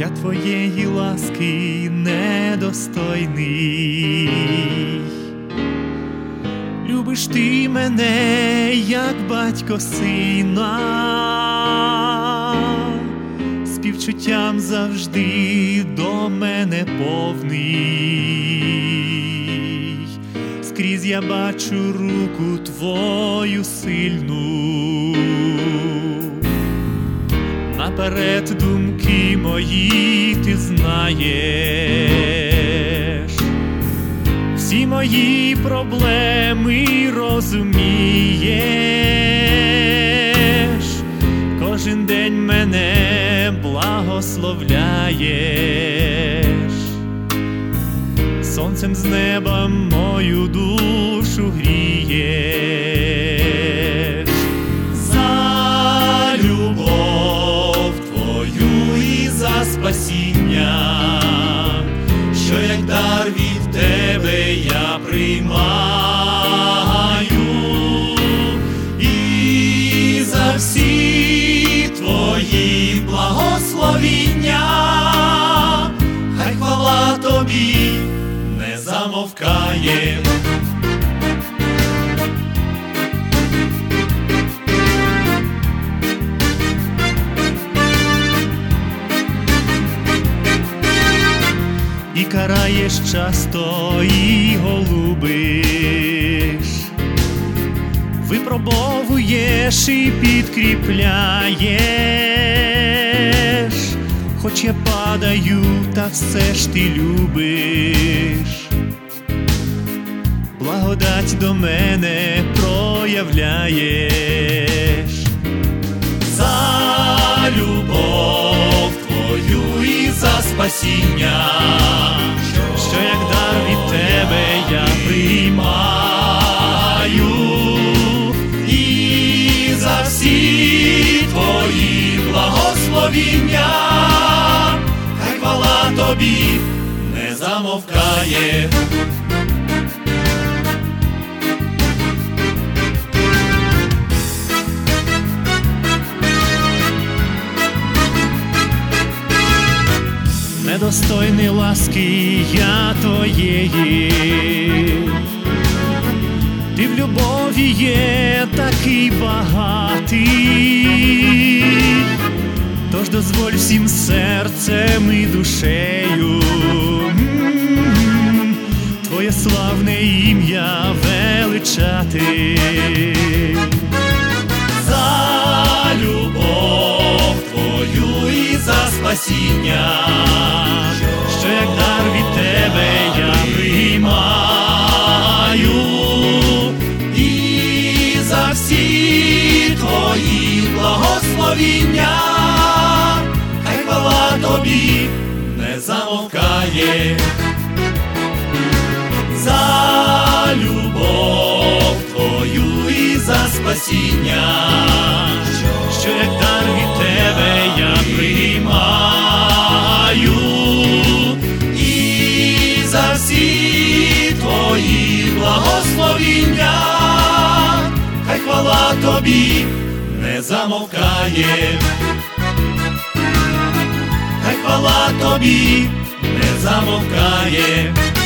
Я твоєї ласки недостойний. Любиш ти мене, як батько сина, співчуттям завжди до мене повний. Скрізь я бачу руку твою сильну, наперед думки мої ти знаєш, всі мої проблеми розумієш, кожен день мене благословляєш, сонцем з неба мою душу грієш. За любов твою і за спасіння, що як дар від тебе я приймаю, і за всі твої благословіння, хай хвала тобі не замовкає. І караєш часто, і голубиш, випробовуєш і підкріпляєш, хоч я падаю, та все ж ти любиш, благодать до мене проявляєш. За любов твою і за спасіння, що як дар від тебе я приймаю, і за всі твої благословіння, хай хвала тобі не замовкає. Недостойний ласки я твоєї, ти в любові є такий багатий, тож дозволь всім серцем і душею твоє славне ім'я величати. За любов твою і за спасіння, що як дар від тебе я приймаю, і за всі твої благословіння, хай хвала тобі не замовкає. За любов твою і за спасіння, що як дар від тебе я приймаю, і за всі твої благословіння, хай хвала тобі не замовкає. Хай хвала тобі не замовкає.